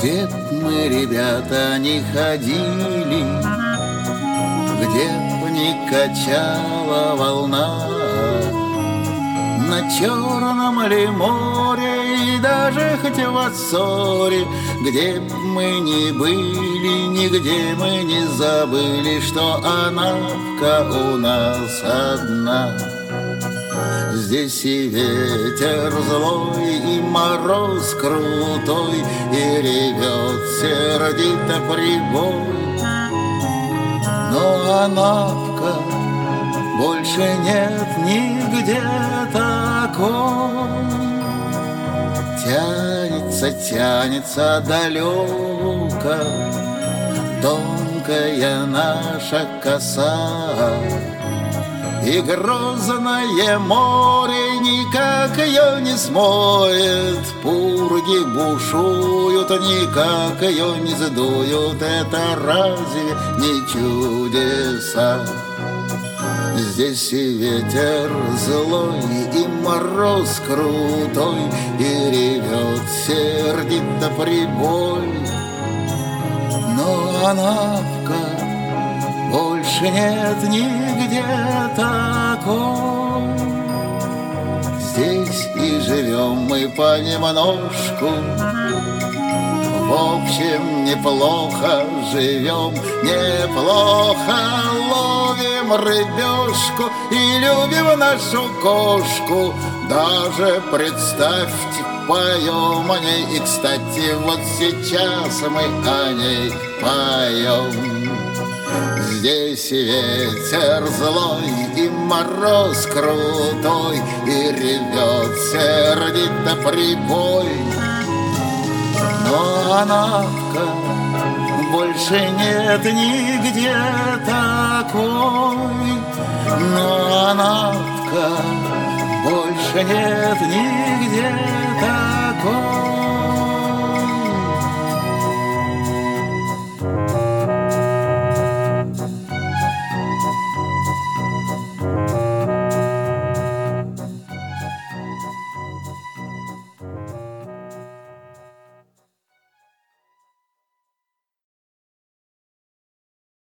Где б мы, ребята, не ходили, где б не качала волна, на Черном ли море и даже хоть в Ассоре, где б мы ни были, нигде мы не забыли, что Анапка у нас одна. Здесь и ветер злой, и мороз крутой, и ревет сердито прибой. Но Анапка больше нет нигде такой. Тянется, тянется далеко тонкая наша коса, и грозное море никак ее не смоет. Пурги бушуют, никак ее не задуют. Это разве не чудеса? Здесь и ветер злой, и мороз крутой, и ревет сердито прибой. Но Анапка больше нет нигде такой. Здесь и живем мы понемножку, в общем, неплохо живем, неплохо ловим рыбешку и любим нашу кошку. Даже представьте, поем о ней, и, кстати, вот сейчас мы о ней поем. Здесь и ветер злой, и мороз крутой, и ревет сердито прибой. Но Анапка больше нет нигде такой. Но Анапка больше нет нигде такой.